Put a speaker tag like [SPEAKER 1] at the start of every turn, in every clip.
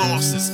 [SPEAKER 1] losses.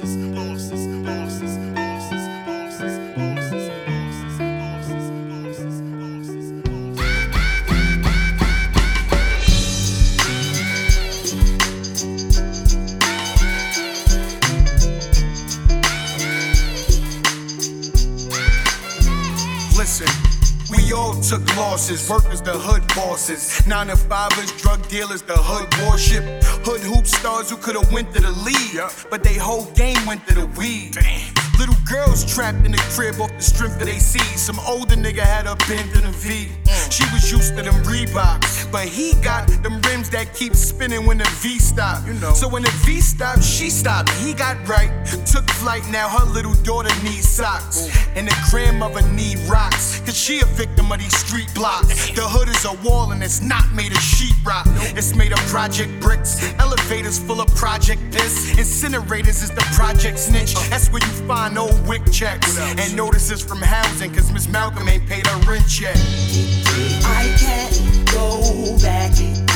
[SPEAKER 2] Listen, we all took losses. Workers, the hood bosses. 9 to 5ers, drug dealers, the hood warship. Hood hoop stars who could've went to the league, but they whole game went to the weed. Little girls trapped in the crib off the strength of they seeds. Some older nigga had her bent in a V. She was used to them Reeboks, but he got them rims that keep spinning when the V stop. So when the V stopped, she stopped. He got right, took flight. Now her little daughter needs socks, and the grandmother need rocks, cause she a victim of these street blocks. The hood is a wall and it's not made of sheetrock. It's made of project bricks, elevators full of project piss. Incinerators is the project snitch. That's where you find old WIC checks and notices from housing, cause Miss Malcolm ain't paid her rent yet.
[SPEAKER 3] I can't go back.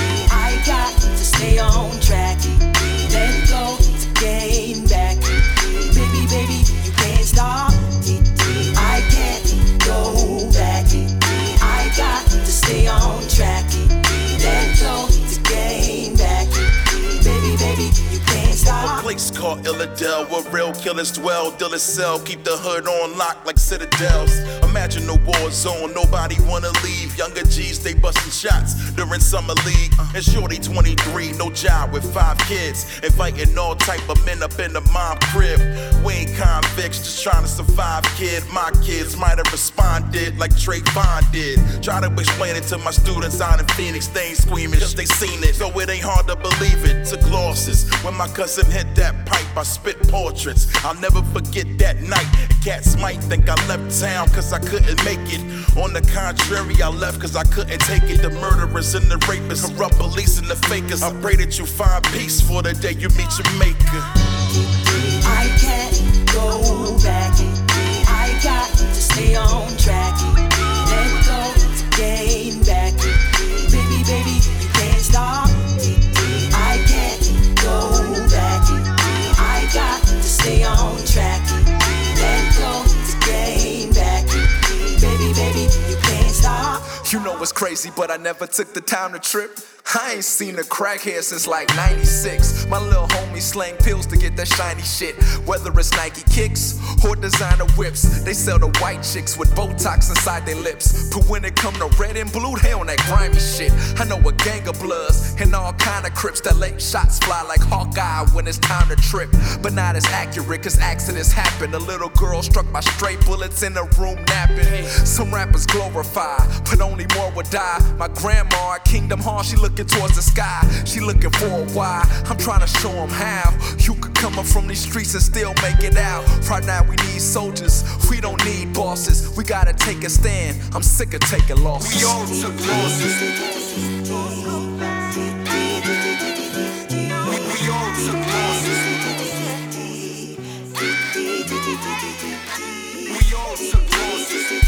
[SPEAKER 3] I got to stay on track. Let go to gain back. Baby, baby, you can't stop. I can't go back. I got to stay on track. Let go to gain back. Baby, baby, you can't stop.
[SPEAKER 1] A place called Illadel, where real killers dwell. Dealers sell, keep the hood on lock like citadels. Imagine a war zone, nobody wanna leave. Younger G's, they bustin' shots during summer league. And shorty 23, no job with 5 kids. Inviting all type of men up in the mom crib. We ain't convicts, just trying to survive, kid. My kids might have responded like Trayvon did. Try to explain it to my students out in Phoenix. They ain't screaming, cause they seen it. So it ain't hard to believe it. Took losses. When my cousin hit that pipe, I spit portraits. I'll never forget that night. Cats might think I left town cause I couldn't make it. On the contrary, I left cause I couldn't take it. The murderers and the rapists, corrupt police and the fakers. I pray that you find peace for the day you meet your maker.
[SPEAKER 3] I can't go back. I got to stay on track. Let go to gain back. Baby, baby, you can't stop. I can't go back. I got to stay on track. Let go to gain back. Baby, baby, you can't stop.
[SPEAKER 4] You know what's crazy, but I never took the time to trip. I ain't seen a crackhead since like 96. My little homie slang pills to get that shiny shit. Whether it's Nike kicks or designer whips, they sell the white chicks with Botox inside their lips. But when it come to red and blue, they on that grimy shit. I know a gang of bloods and all kind of crips that let shots fly like Hawkeye when it's time to trip. But not as accurate, cause accidents happen. A little girl struck by stray bullets in the room napping. Some rappers glorify, but only more would die. My grandma at Kingdom Hall, she looking towards the sky. She looking for a why. I'm trying to show them how you could come up from these streets and still make it out. Right now we need soldiers, we don't need bosses. We gotta take a stand, I'm sick of taking losses.
[SPEAKER 2] We all took losses. We all took losses. We all took losses.